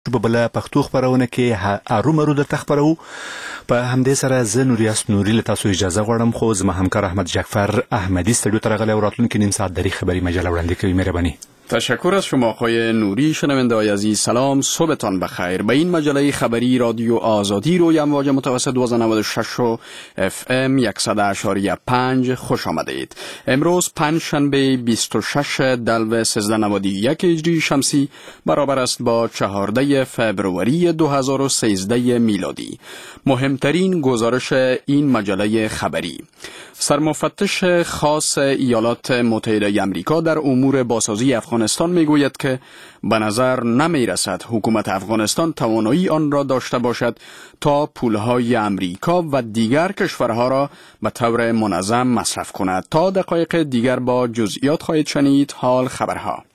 په بله پښتو خپرونه کې ارومرو درته خپرو. په همدې سره زه نوریاس نوري له تاسو اجازه غواړم، خو زما همکار احمد جعفر احمدی استودیو ته راغلی او راتلونکي نیم ساعت دری خبری مجله وړاندې کوي. مهرباني. تشکر از شما آقای نوری. شنونده‌های عزیز سلام، صبحتان بخیر. به این مجله خبری رادیو آزادی روی امواج متوسط 96 و اف ام 100.5 خوش آمدید. امروز پنجشنبه 26 دلو 1391 هجری شمسی برابر است با 14 فبروری 2013 میلادی. مهمترین گزارش این مجله خبری: سرمفتش خاص ایالات متحده آمریکا در امور بازسازی افغانستان میگوید که به نظر نمی رسد حکومت افغانستان توانایی آن را داشته باشد تا پولهای امریکا و دیگر کشورها را به طور منظم مصرف کند. تا دقایق دیگر با جزئیات خواهید شنید. حال خبرها.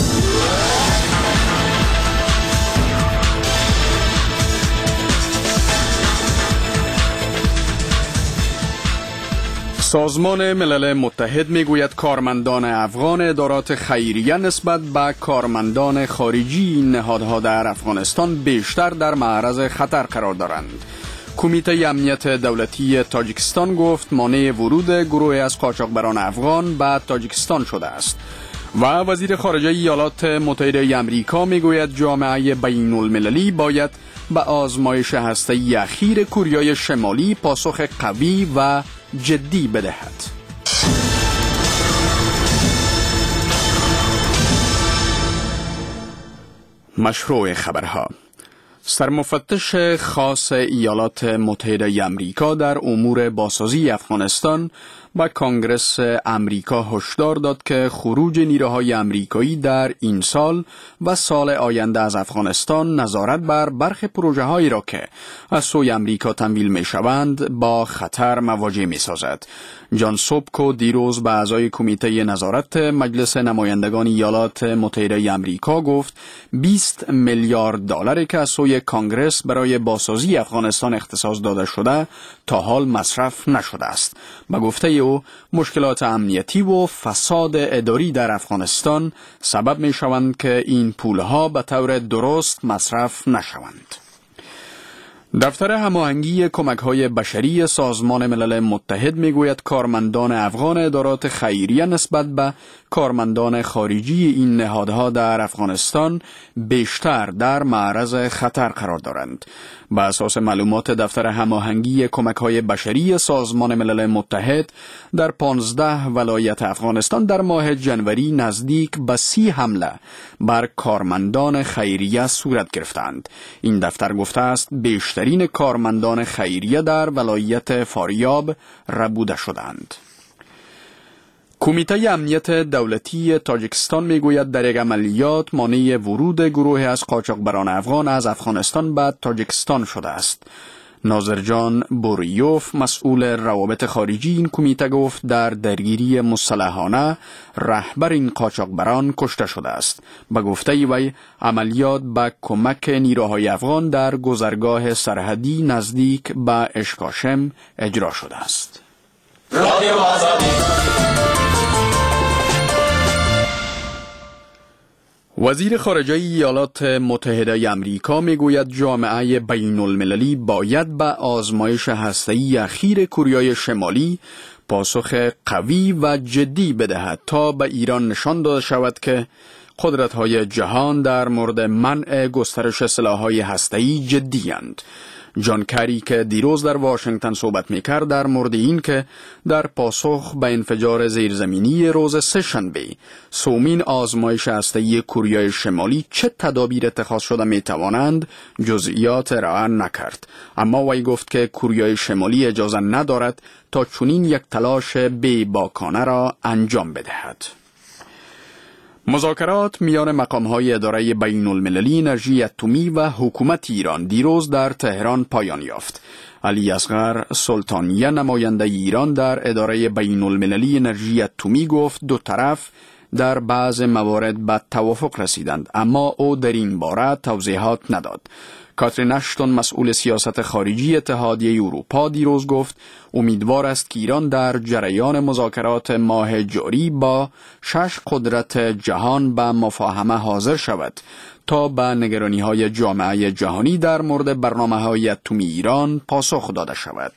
سازمان ملل متحد میگوید کارمندان افغان ادارات خیریه نسبت به کارمندان خارجی این نهادها در افغانستان بیشتر در معرض خطر قرار دارند. کمیته امنیت دولتی تاجیکستان گفت مانع ورود گروهی از قاچاقبران افغان به تاجیکستان شده است. و وزیر خارجه ایالات متحده آمریکا میگوید جامعه بین المللی باید به آزمایش هسته‌ای اخیر کوریای شمالی پاسخ قوی و جدی بدهد. مشروع خبرها: سرمفتش خاص ایالات متحده آمریکا در امور بازسازی افغانستان با کانگرس امریکا هشدار داد که خروج نیروهای امریکایی در این سال و سال آینده از افغانستان نظارت بر برخی پروژه‌هایی را که از سوی امریکا تمویل می‌شوند با خطر مواجه می‌سازد. جان سوبکو دیروز به اعضای کمیته نظارت مجلس نمایندگان ایالات متحده آمریکا گفت 20 میلیارد دلاری که از سوی کانگرس برای بازسازی افغانستان اختصاص داده شده تا حال مصرف نشده است. به گفته او مشکلات امنیتی و فساد اداری در افغانستان سبب می شوند که این پولها به طور درست مصرف نشوند. دفتر هماهنگی کمک‌های بشری سازمان ملل متحد میگوید کارمندان افغان ادارات خیریه نسبت به کارمندان خارجی این نهادها در افغانستان بیشتر در معرض خطر قرار دارند. بر اساس معلومات دفتر هماهنگی کمک‌های بشری سازمان ملل متحد در 15 ولایت افغانستان در ماه جنوری نزدیک به 30 حمله بر کارمندان خیریه صورت گرفتند. این دفتر گفته است بیشترین کارمندان خیریه در ولایت فاریاب ربوده شدند. کمیته امنیت دولتی تاجیکستان میگوید در یک عملیات مانع ورود گروه از قاچاقبران افغان از افغانستان به تاجیکستان شده است. ناظرجان بوریوف مسئول روابط خارجی این کمیته گفت در درگیری مسلحانه رهبر این قاچاقبران کشته شده است. به گفته وی عملیات با کمک نیروهای افغان در گذرگاه سرحدی نزدیک به اشکاشم اجرا شده است. وزیر خارجه ایالات متحده آمریکا میگوید جامعه بین المللی باید به آزمایش هسته‌ای اخیر کوریای شمالی پاسخ قوی و جدی بدهد تا به ایران نشان داده شود که قدرت‌های جهان در مورد منع گسترش سلاح‌های هسته‌ای جدی‌اند. جان کری که دیروز در واشنگتن صحبت میکرد در مورد این که در پاسخ به انفجار زیرزمینی روز سه‌شنبه سومین آزمایش هسته‌ای کوریای شمالی چه تدابیر اتخاذ شده میتوانند جزئیات ارائه نکرد، اما وی گفت که کوریای شمالی اجازه ندارد تا چنین یک تلاش بی‌باکانه را انجام بدهد. مذاکرات میان مقام‌های اداره بین المللی انرژی اتمی و حکومت ایران دیروز در تهران پایان یافت. علی اصغر سلطانیه نماینده ایران در اداره بین المللی انرژی اتمی گفت دو طرف در بعض موارد به توافق رسیدند، اما او در این باره توضیحات نداد. کاترین اشتون مسئول سیاست خارجی اتحادیه اروپا دیروز گفت امیدوار است که ایران در جریان مذاکرات ماه جاری با 6 قدرت جهان به مفاهمه حاضر شود تا به نگرانی‌های جامعه جهانی در مورد برنامه‌های اتمی ایران پاسخ داده شود.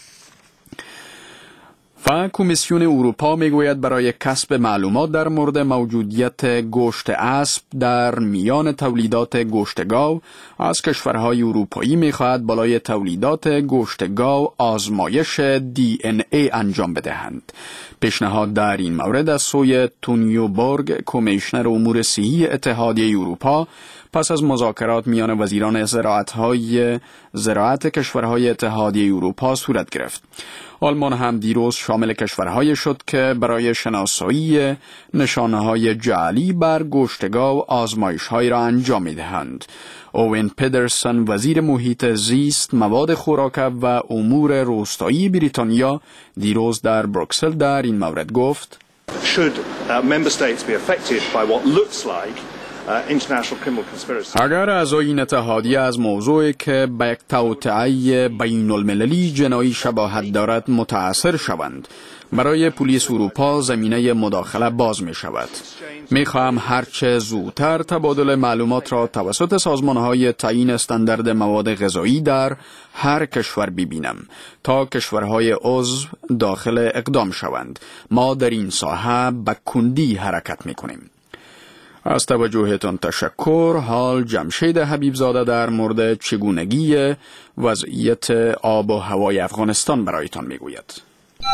و کمیسیون اروپا میگوید برای کسب معلومات در مورد موجودیت گوشت اسب در میان تولیدات گوشت گاو از کشورهای اروپایی میخواهد بالای تولیدات گوشت گاو آزمایش DNA انجام بدهند. پیشنهاد در این مورد از سوی تونیو بورگ، کمیشنر امور صحی اتحادیه اروپا، پس از مذاکرات میان وزیران زراعت کشورهای اتحادیه اروپا صورت گرفت. آلمان هم دیروز شامل کشورهایی شد که برای شناسایی نشانه‌های جعلی بر گوشت گاو آزمایش‌هایی را انجام می‌دهند. اوین پدرسن، وزیر محیط زیست، مواد خوراک و امور روستایی بریتانیا، دیروز در بروکسل در این مورد گفت: Should member states be affected by what looks like international criminal conspiracy. اگر اعضای این اتحادیه از موضوعی که به یک توطئه بین المللی جنایی شباهت دارد متاثر شوند، برای پلیس اروپا زمینه مداخله باز می شود. می خواهم هرچه زودتر تبادل معلومات را توسط سازمانهای تعیین استاندارد مواد غذایی در هر کشور ببینم تا کشورهای عضو داخل اقدام شوند. ما در این ساحه به کندی حرکت می کنیم. از توجهتان تشکر. حال جمشید حبیبزاده در مورد چگونگی وضعیت آب و هوای افغانستان برایتان میگوید.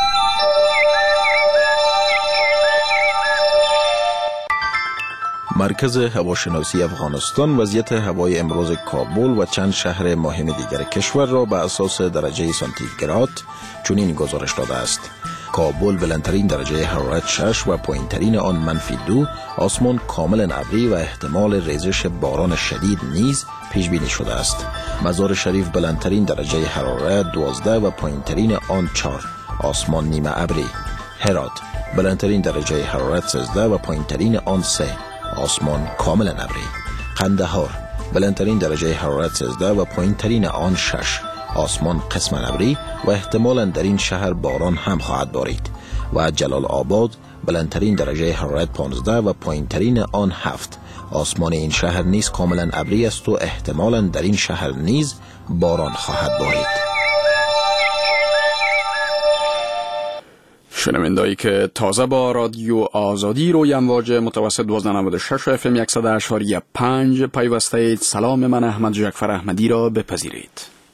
مرکز هواشناسی افغانستان وضعیت هوای امروز کابل و چند شهر مهم دیگر کشور را به اساس درجه سانتیگراد چنین گزارش داده است: کابل بلندترین درجه حرارت 6 و پایینترین آن -2، آسمان کاملا ابری و احتمال ریزش باران شدید نیز پیش بینی شده است. مزار شریف بلندترین درجه حرارت 12 و پایینترین آن 4، آسمان نیمه ابری. هرات بلندترین درجه حرارت 13 و پایینترین آن 3، آسمان کاملا ابری. قندهار بلندترین درجه حرارت 13 و پایینترین آن 6، آسمان قسما ابری و احتمالاً در این شهر باران هم خواهد بارید. و جلال آباد بلندترین درجه حرارت 15 و پایینترین آن 7، آسمان این شهر نیز کاملا ابری است و احتمالاً در این شهر نیز باران خواهد بارید. شنوندهایی که تازه با رادیو آزادی روی امواج متوسط 1296 FM 100.5 پیوسته اید، سلام من احمد جعفر احمدی را بپذیرید.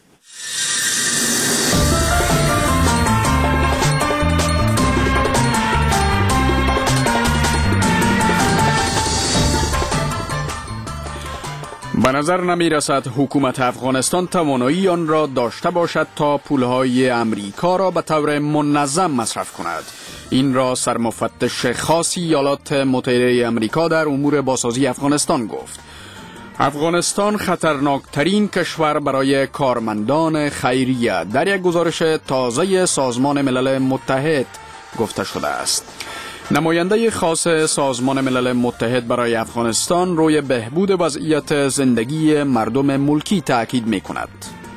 به نظر نمی رسد حکومت افغانستان توانایی آن را داشته باشد تا پولهای امریکا را به طور منظم مصرف کند. این را سرمفتش خاص ایالات متحده امریکا در امور بازسازی افغانستان گفت. افغانستان خطرناکترین کشور برای کارمندان خیریه در یک گزارش تازه سازمان ملل متحد گفته شده است. نماینده خاص سازمان ملل متحد برای افغانستان روی بهبود وضعیت زندگی مردم ملکی تاکید می کند.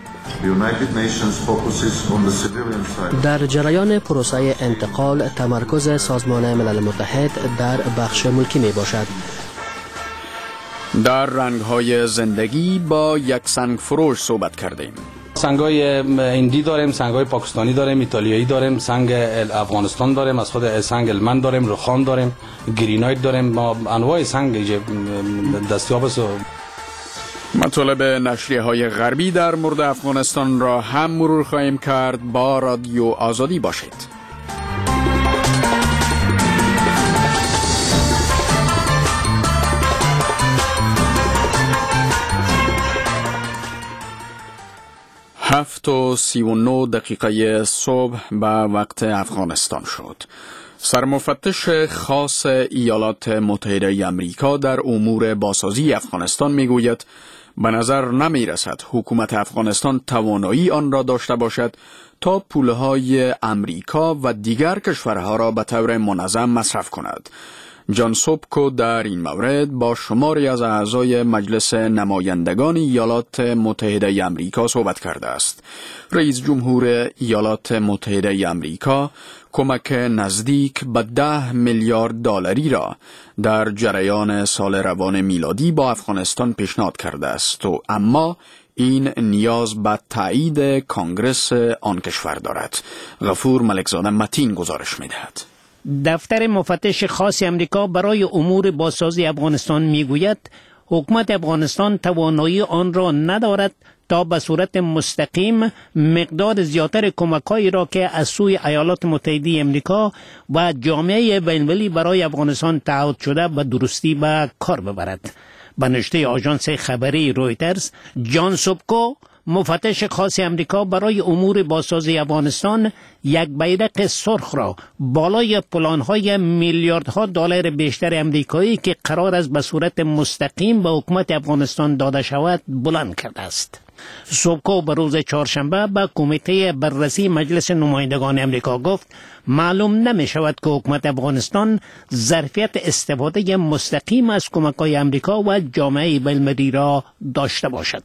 در جریان پروسه انتقال تمرکز سازمان ملل متحد در بخش ملکی می باشد. در رنگ‌های زندگی با یک سنگ فروش صحبت کردیم. سنگای هندی داریم، سنگای پاکستانی داریم، ایتالیایی داریم، سنگ افغانستان داریم، از خود سنگ المان داریم، رخام داریم، گرینایت داریم، ما انواع سنگ دستیاب است. مطالب نشریه‌های غربی در مورد افغانستان را هم مرور خواهیم کرد. با رادیو آزادی باشید. هفت و 39 دقیقه صبح به وقت افغانستان شد. سرمفتش خاص ایالات متحده امریکا در امور بازسازی افغانستان میگوید به نظر نمی رسد حکومت افغانستان توانایی آن را داشته باشد تا پولهای امریکا و دیگر کشورها را به طور منظم مصرف کند. جان سوبکو در این مورد با شماری از اعضای مجلس نمایندگان ایالات متحده آمریکا صحبت کرده است. رئیس جمهور ایالات متحده آمریکا کمک نزدیک به 10 میلیارد دلاری را در جریان سال روان میلادی با افغانستان پیشنهاد کرده است اما این نیاز به تایید کانگرس آن کشور دارد. غفور ملکزاده متین گزارش می‌دهد. دفتر مفتش خاص امریکا برای امور بازسازی افغانستان میگوید حکومت افغانستان توانایی آن را ندارد تا به صورت مستقیم مقدار زیادتر کمک‌هایی را که از سوی ایالات متحده آمریکا و جامعه بین‌المللی برای افغانستان تعهد شده به درستی به کار ببرد. به نشته آژانس خبری رویترز، جان سوبکو مفتش خاص امریکا برای امور بازسازی افغانستان یک بیرق سرخ را بالای پلان‌های میلیاردها دلار بیشتر امریکایی که قرار است به صورت مستقیم به حکومت افغانستان داده شود بلند کرده است. سوبکو به روز چهارشنبه به کمیته بررسی مجلس نمایندگان امریکا گفت معلوم نمی شود که حکومت افغانستان ظرفیت استفاده مستقیم از کمک‌های امریکا و جامعه بین‌المللی را داشته باشد.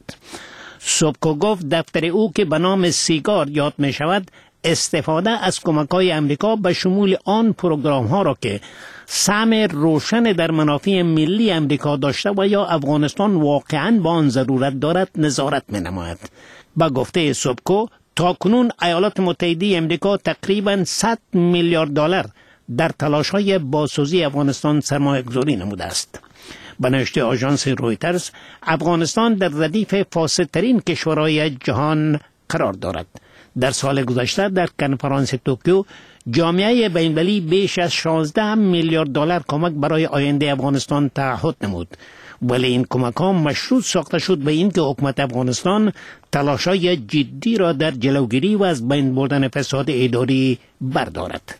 سوبکو گفت دفتر او که به نام سیگار یاد می شود استفاده از کمک‌های امریکا به شمول آن پروگرام‌ها را که سهم روشن در منافع ملی امریکا داشته و یا افغانستان واقعاً با آن ضرورت دارد نظارت می‌نماید. با گفته سوبکو تاکنون ایالات متحده امریکا تقریباً 100 میلیارد دلار در تلاش‌های بازسازی افغانستان سرمایه‌گذاری نموده است. به نشته آژانس رویترز، افغانستان در ردیف فاسدترین کشورهای جهان قرار دارد. در سال گذشته در کنفرانس توکیو جامعه بین‌المللی بیش از 16 میلیارد دلار کمک برای آینده افغانستان تعهد نمود، ولی این کمک‌ها مشروط ساخته شد به اینکه حکومت افغانستان تلاش‌های جدی را در جلوگیری و از بین بردن فساد اداری بردارد.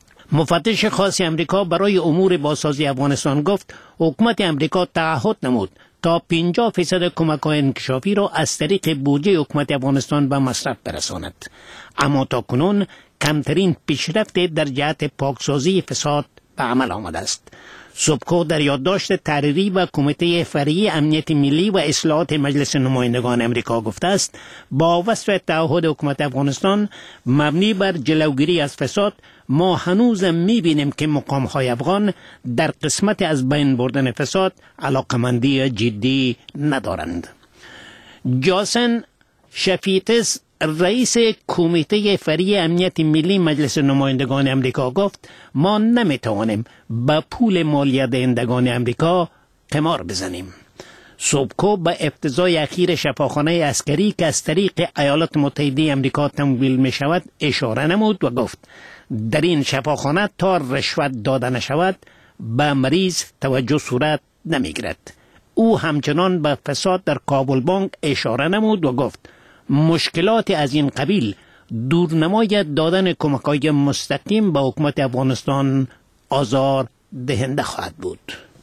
مفتش خاص امریکا برای امور بازسازی افغانستان گفت حکومت امریکا تعهد نمود تا 50% کمک‌های انکشافی را از طریق بودجه حکومت افغانستان به مصرف برساند، اما تاکنون کمترین پیشرفت در جهت پاکسازی فساد به عمل آمده است. سوبکو در یادداشت تحریری و کمیته فرعی امنیت ملی و اصلاحات مجلس نمایندگان امریکا گفته است با وصف تعهد حکومت افغانستان مبنی بر جلوگیری از فساد ما هنوز می‌بینیم که مقام‌های افغان در قسمت از بین بردن فساد علاقمندی جدی ندارند. جاسن شفیتس رئیس کمیته فرعی امنیت ملی مجلس نمایندگان امریکا گفت ما نمیتوانیم با پول مالیات دهندگان امریکا قمار بزنیم. سوبکو به افتضاح اخیر شفاخانه عسکری که از طریق ایالات متحده امریکا تمویل می شود اشاره نمود و گفت در این شفاخانه تا رشوت داده نشود به مریض توجه صورت نمیگیرد. او همچنان به فساد در کابل بانک اشاره نمود و گفت مشکلات از این قبیل دورنمای دادن کمک‌های مستقیم به حکومت افغانستان آزار دهنده خواهد بود.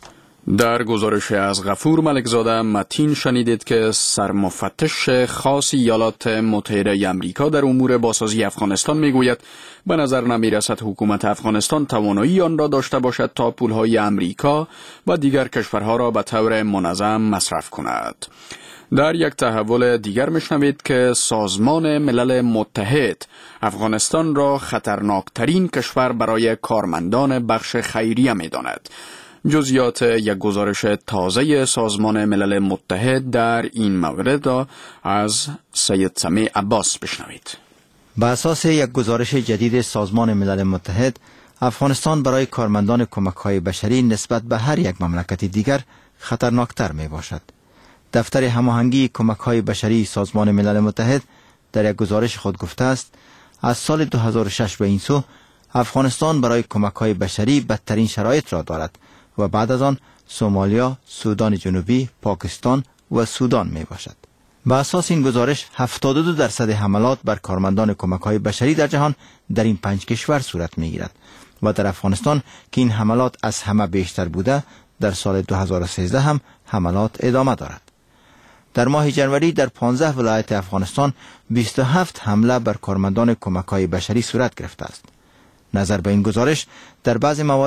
در گزارش از غفور ملکزاده متین شنیدید که سرمفتش خاص ایالات متحده آمریکا در امور بازسازی افغانستان میگوید به نظر نمیرسد حکومت افغانستان توانایی آن را داشته باشد تا پولهای امریکا و دیگر کشورها را به طور منظم مصرف کند. در یک تحول دیگر میشنوید که سازمان ملل متحد افغانستان را خطرناکترین کشور برای کارمندان بخش خیریه میداند. جزئیات یک گزارش تازه سازمان ملل متحد در این مورد را از سید سمیع عباس بشنوید. بر اساس یک گزارش جدید سازمان ملل متحد، افغانستان برای کارمندان کمک‌های بشری نسبت به هر یک مملکت دیگر خطرناکتر می باشد. دفتر هماهنگی کمک‌های بشری سازمان ملل متحد در یک گزارش خود گفته است از سال 2006 به این سو افغانستان برای کمک‌های بشری بدترین شرایط را دارد و بعد از آن سومالیا، سودان جنوبی، پاکستان و سودان می باشد. با اساس این گزارش 72% حملات بر کارمندان کمک‌های بشری در جهان در این 5 کشور صورت می گیرد و در افغانستان که این حملات از همه بیشتر بوده در سال 2013 هم حملات ادامه دارد. در ماه جنوری در 15 ولایت افغانستان 27 حمله بر کارمندان کمک‌های بشری صورت گرفته است. نظر به این گزارش در بعضی موارد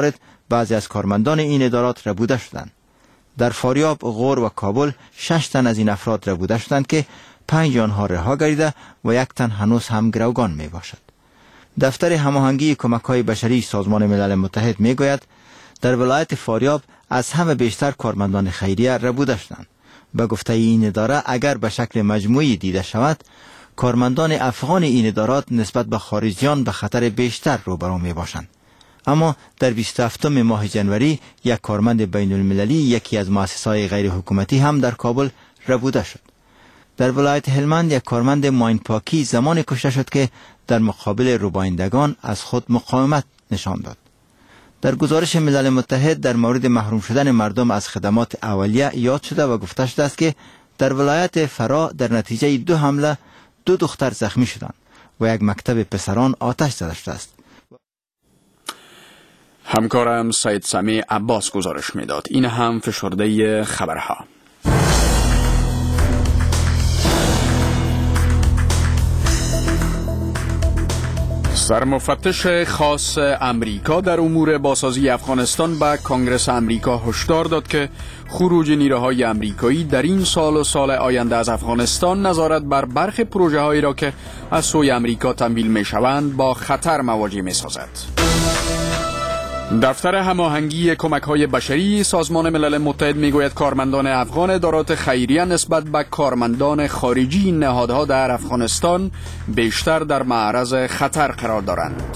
بعضی از کارمندان این ادارات ربوده شدند. در فاریاب، غور و کابل 6 تن از این افراد ربوده شدند که 5 آنها رها گردیده و 1 تن هنوز هم گروگان می باشد. دفتر هماهنگی کمک‌های بشری سازمان ملل متحد می گوید در ولایت فاریاب از همه بیشتر کارمندان خیریه ربوده شدند. به گفته این اداره اگر به شکل مجموعی دیده شود، کارمندان افغان این ادارات نسبت به خارجیان به خطر بیشتر روبرو می باشند. اما در 27 ماه جنوری یک کارمند بین المللی یکی از مؤسسه‌های غیر حکومتی هم در کابل ربوده شد. در ولایت هلمند یک کارمند ماین پاکی زمانی کشته شد که در مقابل ربایندگان از خود مقاومت نشان داد. در گزارش ملل متحد در مورد محروم شدن مردم از خدمات اولیه یاد شده و گفته شده است که در ولایت فرا در نتیجه 2 حمله 2 دختر زخمی شدند و یک مکتب پسران آتش زده شده است. همکارم سید سمی عباس گزارش میداد. این هم فشرده خبرها. سرمفتش خاص امریکا در امور بازسازی افغانستان به کانگرس امریکا هشدار داد که خروج نیروهای امریکایی در این سال و سال آینده از افغانستان نظارت بر برخی پروژه هایی را که از سوی امریکا تمویل می شوند با خطر مواجه می سازد. دفتر هماهنگی کمک‌های بشری سازمان ملل متحد میگوید کارمندان افغان ادارات خیریه نسبت به کارمندان خارجی این نهادها در افغانستان بیشتر در معرض خطر قرار دارند.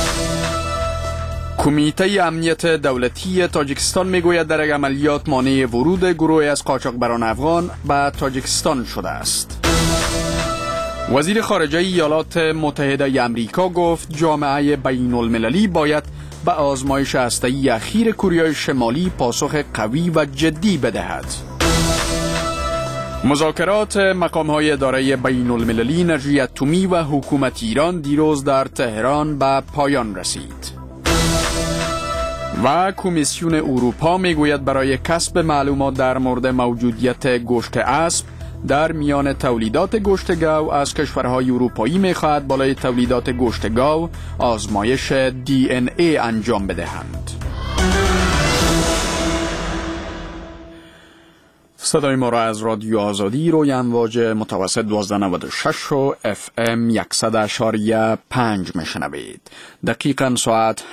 کمیته امنیت دولتی تاجیکستان میگوید در یک عملیات مانع ورود گروهی از قاچاقبران افغان به تاجیکستان شده است. وزیر خارجه ایالات متحده آمریکا گفت جامعه بین المللی باید به آزمایش هسته‌ای اخیر کره شمالی پاسخ قوی و جدی بدهد. مذاکرات مقام‌های اداره بین المللی انرژی اتمی و حکومت ایران دیروز در تهران به پایان رسید. و کمیسیون اروپا میگوید برای کسب معلومات در مورد موجودیت گوشت اسب در میان تولیدات گوشت گاو از کشورهای اروپایی می‌خواهد بالای تولیدات گوشت گاو آزمایش DNA انجام بدهند. صدای ما را از رادیو آزادی روی امواج متوسط 1296 و FM 100.5 میشنوید. دقیقاً ساعت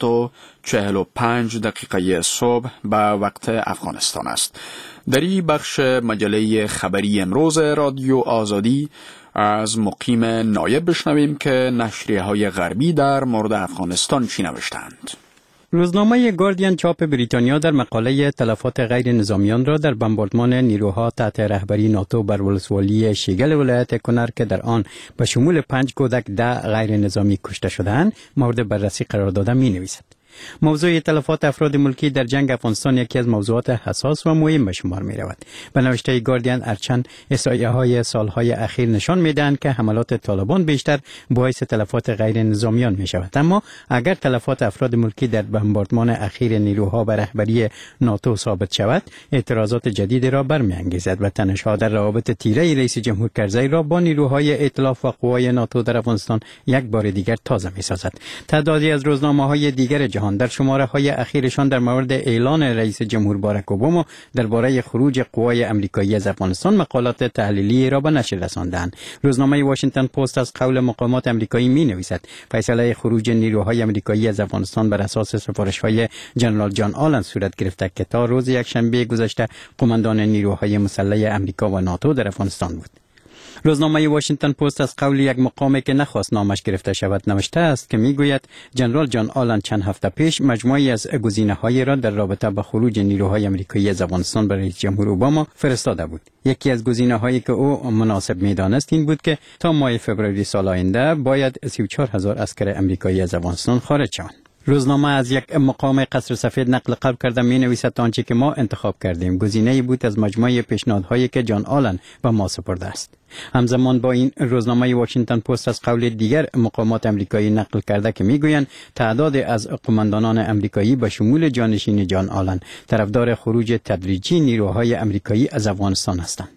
7:45 صبح به وقت افغانستان است. در این بخش مجله خبری امروز رادیو آزادی از مقیم نایب بشنویم که نشریه‌های غربی در مورد افغانستان چی نوشتند. روزنامه گاردین چاپ بریتانیا در مقاله تلفات غیر نظامیان را در بمباردمان نیروها تحت رهبری ناتو بر ولسوالی شیگل ولایت کنر که در آن به شمول 5 کودک 10 غیر نظامی کشته شدند مورد بررسی قرار داده می نویسد. موضوع تلفات افراد ملکی در جنگ افغانستان یکی از موضوعات حساس و مهم به شمار می رود. به نوشته گاردین ارچند احصایه‌های سالهای اخیر نشان می دهند که حملات طالبان بیشتر باعث تلفات غیر نظامیان می شود. اما اگر تلفات افراد ملکی در بمباردمان اخیر نیروها به رهبری ناتو ثابت شود، اعتراضات جدیدی را برمی‌انگیزد و تنش‌ها در روابط تیره رئیس جمهور کرزی را با نیروهای ائتلاف و قوای ناتو در افغانستان یک بار دیگر تازه می سازد. تعدادی از روزنامه‌های دیگر جهان در شماره‌های اخیرشان در مورد اعلان رئیس جمهور باراک اوباما درباره خروج قوای آمریکایی از افغانستان مقالات تحلیلی را به نشر رساندند. روزنامه واشنگتن پست از قول مقامات آمریکایی می‌نویسد فیصله خروج نیروهای آمریکایی از افغانستان بر اساس سفارش‌های جنرال جان آلن صورت گرفته که تا روز یکشنبه گذشته قماندان نیروهای مسلح آمریکا و ناتو در افغانستان بود. روزنامه واشنگتن پست از قول یک مقامی که نخواست نامش گرفته شود نوشته است که میگوید جنرال جان آلن چند هفته پیش مجموعی از گزینه‌هایی را در رابطه با خروج نیروهای آمریکایی از افغانستان برای رئیس جمهور اوباما فرستاده بود. یکی از گزینه‌هایی که او مناسب می‌دانست این بود که تا ماه فوریه سال آینده باید 34000 عسکر آمریکایی از افغانستان خارج شوند. روزنامه از یک مقام قصر سفید نقل قول کرده می نویسد آنچه که ما انتخاب کردیم گزینه‌ای بود از مجموعه پیشنهادهایی که جان آلن به ما سپرده است. همزمان با این روزنامه واشنگتن پست از قول دیگر مقامات آمریکایی نقل کرده که میگویند تعداد از قماندانان آمریکایی به شمول جانشین جان آلن طرفدار خروج تدریجی نیروهای آمریکایی از افغانستان هستند.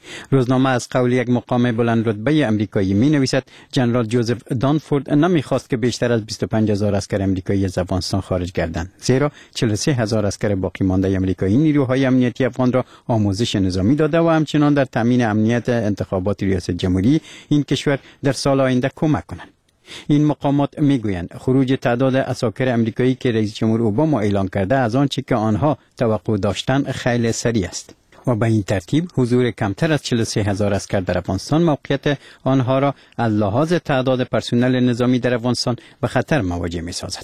روزنامه از قول یک مقام بلند رتبه امریکایی می نویسد جنرال جوزف دانفورد نمیخواست که بیشتر از 25,000 عسکر امریکایی از افغانستان خارج گردند، زیرا 43,000 عسکر باقی مانده امریکایی نیروهای امنیتی افغان را آموزش نظامی داده و همچنان در تامین امنیت انتخابات ریاست جمهوری این کشور در سال آینده کمک کنند. این مقامات میگویند خروج تعداد عساکر امریکایی که رئیس جمهور اوباما اعلان کرده از آنچه که آنها توقع داشتند خیلی سریع است و به این ترتیب حضور کمتر از 43,000 عسکر در افغانستان موقعیت آنها را از لحاظ تعداد پرسنل نظامی در افغانستان به خطر مواجه می سازد.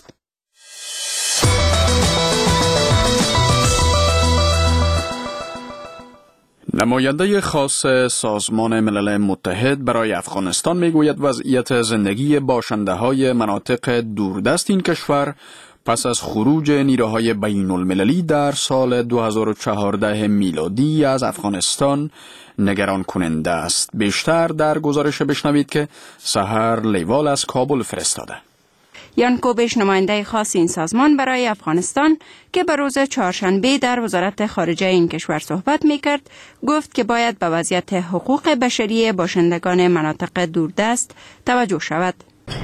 نماینده خاص سازمان ملل متحد برای افغانستان میگوید وضعیت زندگی باشنده های مناطق دوردست این کشور پس از خروج نیروهای بین المللی در سال 2014 میلادی از افغانستان نگران کننده است. بیشتر در گزارش بشنوید که سحر لیوال از کابل فرستاده. یان کوبش نماینده خاص این سازمان برای افغانستان که به روز چهارشنبه در وزارت خارجه این کشور صحبت می‌کرد گفت که باید به وضعیت حقوق بشری باشندگان مناطق دوردست توجه شود.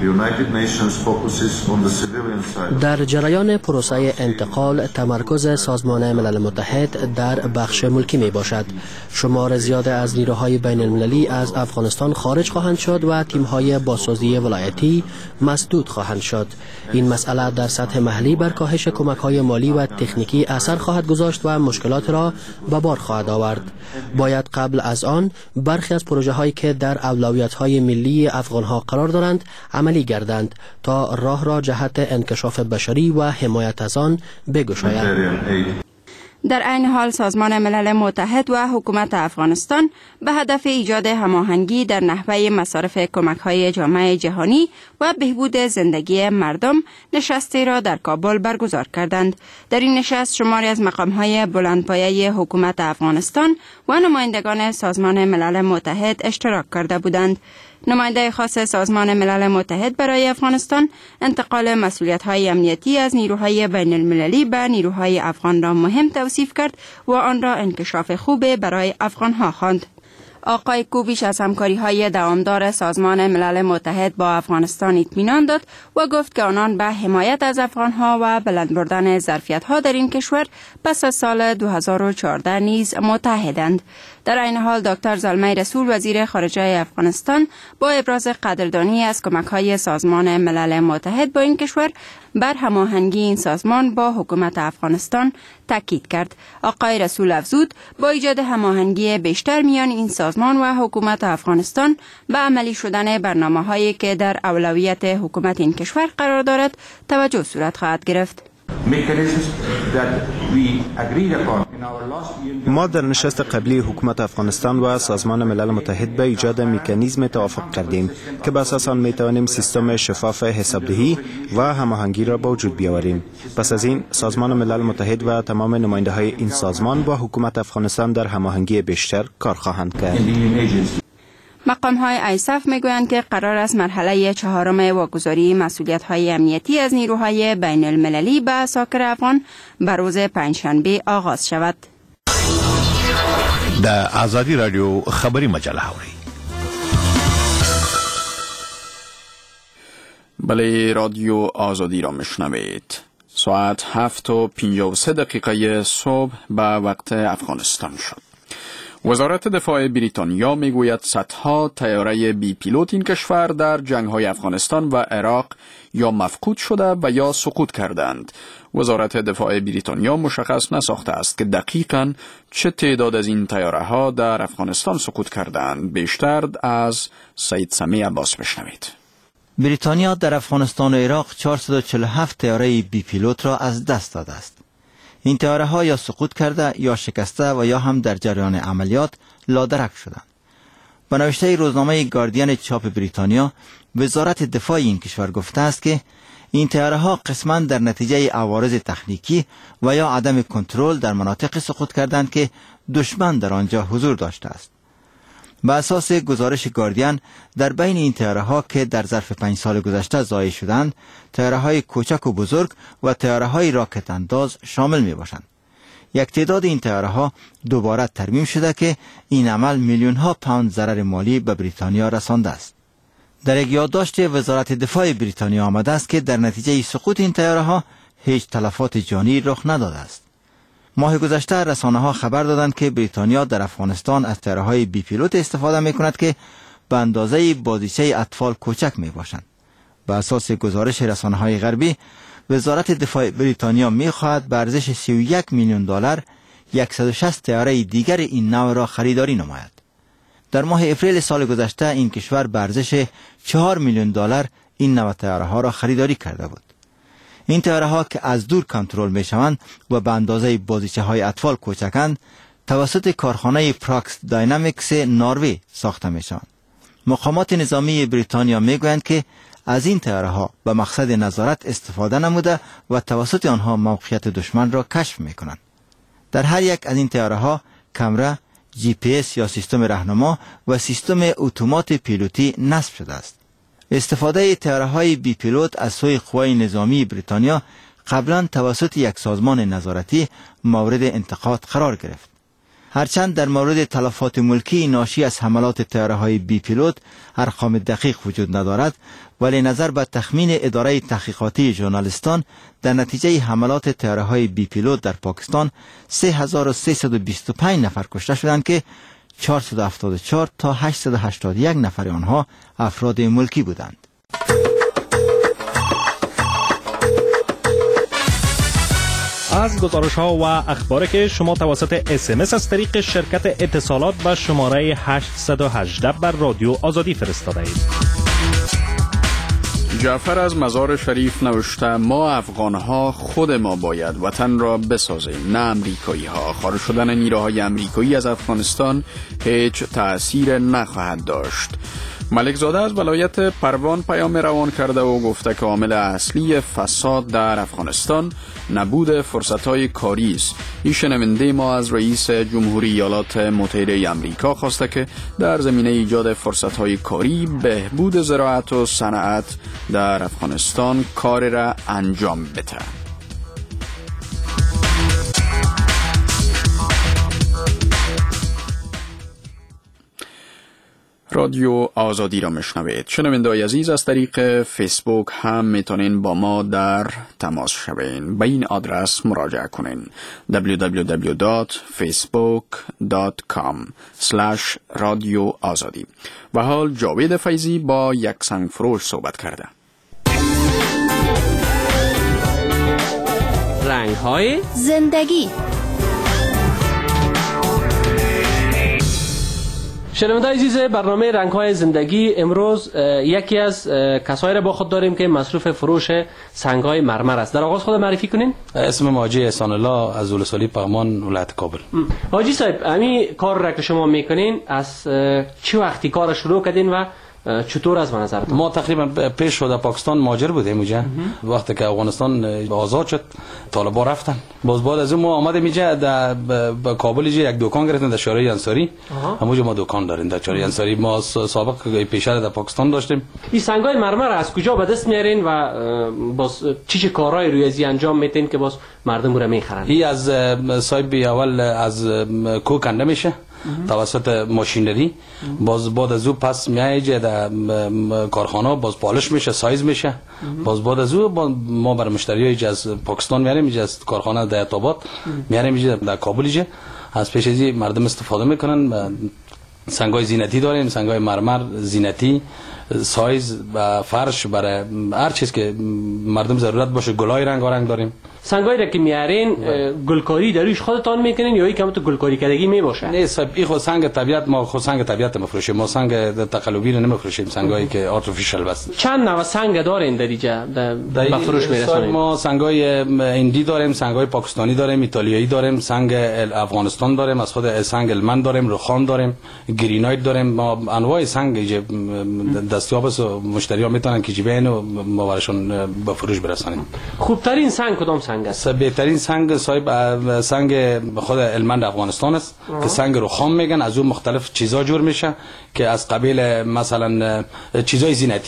در جریان پروسه انتقال تمرکز سازمان ملل متحد در بخش ملکی می باشد. شمار زیاد از نیروهای بین المللی از افغانستان خارج خواهند شد و تیم‌های بازسازی ولایتی مسدود خواهند شد. این مسئله در سطح محلی بر کاهش کمک‌های مالی و تکنیکی اثر خواهد گذاشت و مشکلات را به بار خواهد آورد. باید قبل از آن برخی از پروژه‌هایی که در اولویت‌های ملی افغان‌ها قرار دارند عملی گردند تا راه را جهت انکشاف بشری و حمایت از آن بگشاید. در عین حال سازمان ملل متحد و حکومت افغانستان به هدف ایجاد هماهنگی در نحوه مصارف کمک‌های جامعه جهانی و بهبود زندگی مردم نشستی را در کابل برگزار کردند. در این نشست شماری از مقام‌های بلندپایه حکومت افغانستان و نمایندگان سازمان ملل متحد اشتراک کرده بودند. نماینده خاص سازمان ملل متحد برای افغانستان انتقال مسئولیت‌های امنیتی از نیروهای بین المللی به نیروهای افغان را مهم توصیف کرد و آن را انکشاف خوب برای افغان‌ها خواند. آقای کوبیش از همکاری‌های دوامدار سازمان ملل متحد با افغانستان اطمینان داد و گفت که آنان به حمایت از افغان‌ها و بلند بردن ظرفیت‌ها در این کشور پس از سال 2014 نیز متحدند. در این حال دکتر زلمه رسول وزیر خارجه افغانستان با ابراز قدردانی از کمک‌های سازمان ملل متحد با این کشور بر هماهنگی این سازمان با حکومت افغانستان تاکید کرد. آقای رسول افزود با ایجاد هماهنگی بیشتر میان این سازمان و حکومت افغانستان به عملی شدن برنامه‌هایی که در اولویت حکومت این کشور قرار دارد توجه صورت خواهد گرفت. ما در نشست قبلی حکومت افغانستان و سازمان ملل متحد به ایجاد مکانیزم توافق کردیم که بر اساس آن میتوانیم سیستم شفاف حسابدهی و هماهنگی را به وجود بیاوریم. پس از این سازمان ملل متحد و تمام نماینده های این سازمان با حکومت افغانستان در هماهنگی بیشتر کار خواهند کرد. مقام‌های ایساف میگویند که قرار است مرحله 4 واگذاری مسئولیت‌های امنیتی از نیروهای بین المللی به عساکر افغان به روز پنجشنبه آغاز شود. در آزادی رادیو خبری مجله هوری. بله، رادیو آزادی را میشنوید. ساعت 7:53 صبح به وقت افغانستان شد. وزارت دفاع بریتانیا میگوید صدها طیاره بی پیلوت این کشور در جنگ‌های افغانستان و عراق یا مفقود شده و یا سقوط کردند. وزارت دفاع بریتانیا مشخص نساخته است که دقیقاً چه تعداد از این طیاره‌ها در افغانستان سقوط کردند. بیشتر از سید سمی عباس بشنوید. بریتانیا در افغانستان و عراق 447 طیاره بی پیلوت را از دست داده است. این طیاره ها یا سقوط کرده یا شکسته و یا هم در جریان عملیات لادرک شدند. به نوشته روزنامه گاردین چاپ بریتانیا، وزارت دفاع این کشور گفته است که این طیاره ها قسماً در نتیجه عوارض تکنیکی و یا عدم کنترل در مناطق سقوط کردند که دشمن در آنجا حضور داشته است. به اساس گزارش گاردین، در بین این طیاره ها که در ظرف 5 سال گذشته ضایع شدند، طیاره های کوچک و بزرگ و طیاره های راکت انداز شامل می باشند. یک تعداد این طیاره ها دوباره ترمیم شده که این عمل میلیون ها پوند ضرر مالی به بریتانیا رسانده است. در یک یادداشت وزارت دفاع بریتانیا آمده است که در نتیجه سقوط این طیاره ها هیچ تلفات جانی رخ نداده است. ماه گذشته رسانه ها خبر دادند که بریتانیا در افغانستان از طیاره های بی پیلوت استفاده می کند که به اندازه بازیچه اطفال کوچک می باشند. به اساس گزارش رسانه های غربی، وزارت دفاع بریتانیا می خواهد به ارزش 31 میلیون دلار 160 طیاره دیگر این نوع را خریداری نماید. در ماه اپریل سال گذشته این کشور به ارزش 4 میلیون دلار این نوع طیاره ها را خریداری کرده بود. این طیاره ها که از دور کنترل می شوند و به اندازه بازیچه های اطفال کوچکند، توسط کارخانه پراکس داینامیکس نروژ ساخته می شوند. مقامات نظامی بریتانیا می گویند که از این طیاره ها به مقصد نظارت استفاده نموده و توسط آنها موقعیت دشمن را کشف می کنند. در هر یک از این طیاره ها کامرا، جی پی اس یا سیستم راهنما و سیستم اتومات پیلوتی نصب شده است. استفاده طیاره های بی پیلوت از سوی قوای نظامی بریتانیا قبلا توسط یک سازمان نظارتی مورد انتقاد قرار گرفت. هرچند در مورد تلفات ملکی ناشی از حملات طیاره های بی پیلوت ارقام دقیق وجود ندارد، ولی نظر به تخمین اداره تحقیقاتی ژورنالیستان در نتیجه حملات طیاره های بی پیلوت در پاکستان 3325 نفر کشته شدند که 474 تا 881 نفر آنها افراد ملکی بودند. از گزارش ها و اخباری که شما توسط SMS از طریق شرکت اتصالات به شماره 818 بر رادیو آزادی فرستاده اید. جعفر از مزار شریف نوشته ما افغانها خود ما باید وطن را بسازیم، نه امریکایی ها. خارج شدن نیروهای امریکایی از افغانستان هیچ تأثیر نخواهد داشت. ملک زاده از ولایت پروان پیام روان کرده و گفته که عامل اصلی فساد در افغانستان نبود فرصت‌های کاری است. این شنونده ما از رئیس جمهوری ایالات متحده آمریکا خواسته که در زمینه ایجاد فرصت‌های کاری، بهبود زراعت و صنعت در افغانستان کار را انجام بده. رادیو آزادی را میشنوید. شنوندگان عزیز، از طریق فیسبوک هم میتونین با ما در تماس شوین. به این آدرس مراجعه کنین: www.facebook.com/radioazadi. و حال جاوید فیضی با یک سنگ فروش صحبت کرده. رنگ‌های زندگی. شنوندگان عزیز برنامه رنگ‌های زندگی، امروز یکی از کسایی را با خود داریم که مصروف فروش سنگ‌های مرمر است. در آغاز خود معرفی کنین. اسم حاجی احسان الله از ولسوالی پغمان، ولایت کابل. حاجی صاحب، همین کار را که شما میکنین از چه وقتی کار شروع کردین و چطور از نظرتون؟ ما تقریبا پیش شده پاکستان مهاجر بودیم اونجا. وقتی که افغانستان آزاد شد طالبان رفتن، باز بعد از اون ما آمدیم اینجا در کابل یک دکان گرفتیم در شارع انصاری. همونجا ما دکان داریم در شارع انصاری. ما سابق پیشتر در پاکستان داشتیم. این سنگای مرمر از کجا به دست میارین و باز چه کارهای روی ازی انجام میدین که باز مردم رو میخرن؟ این از صاحب اول از کو کنده میشه توسط ماشینری، باز بعد از او پس میایه در کارخانه، باز پالش میشه، سایز میشه، باز بعد از او ما برای مشتریای از پاکستان میاریم اینجا از کارخانه در آباد میاریم اینجا در کابل اینجا. از پیش ازی مردم استفاده میکنن. سنگای زینتی داریم، سنگای مرمر زینتی، سایز و فرش برای هر چیز که مردم ضرورت باشه. گلای رنگارنگ داریم. سنگایی را که میارین گلکاری داریش خودتان میکنین یا یکم تو گلکاری کردگی میباشه؟ نه صاحب، این خود سنگ طبیعت، ما خود سنگ طبیعت میفروشیم. ما سنگ تقلبی رو نمیفروشیم، سنگایی که آرتفیشال بس. چند نوع سنگ دارین در اینجا به فروش میرسونین؟ ما سنگای هندی داریم، سنگای پاکستانی داریم، ایتالیایی داریم، سنگ افغانستان داریم، از خود سنگ المان داریم، رخام داریم، گرینایت داریم. ما انواع سنگ دستیاب است و مشتری‌ها میتونن که جیبین و ما براشون به فروش برسونیم. خوبترین سنگ کدام سنگ است؟ بهترین سنگ صاحب سنگ خود المان افغانستان است که سنگ رخام میگن. از اون مختلف چیزا جور میشه که از قبیل مثلا چیزای زینتی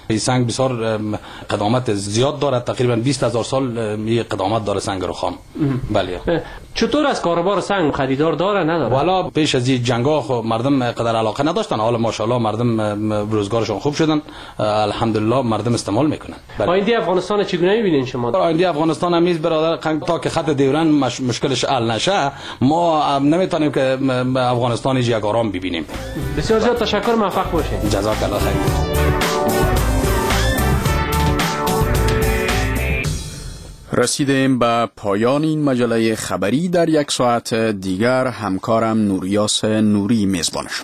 این سنگ بسیار قدامت زیاد دارد، تقریبا 20,000 سال این قدامت داره سنگ رخام. بله. چطور از کاروبار سنگ خریدار داره نداره؟ والا پیش از این جنگا خب مردم قدر علاقه نداشتن، حالا ماشاءالله مردم روزگارشون خوب شدن، الحمدلله مردم استعمال میکنن. آینده افغانستان چگونه میبینین شما؟ آینده افغانستان همیز برادر تا که خط دیورن مشکلش حل نشه ما نمیتونیم که افغانستان یک آرام ببینیم. بسیار زیاد تشکر، موفق باشید. جزاک الله خیر. رسیدیم به پایان این مجله خبری. در یک ساعت دیگر همکارم نوریاس نوری میزبان شما.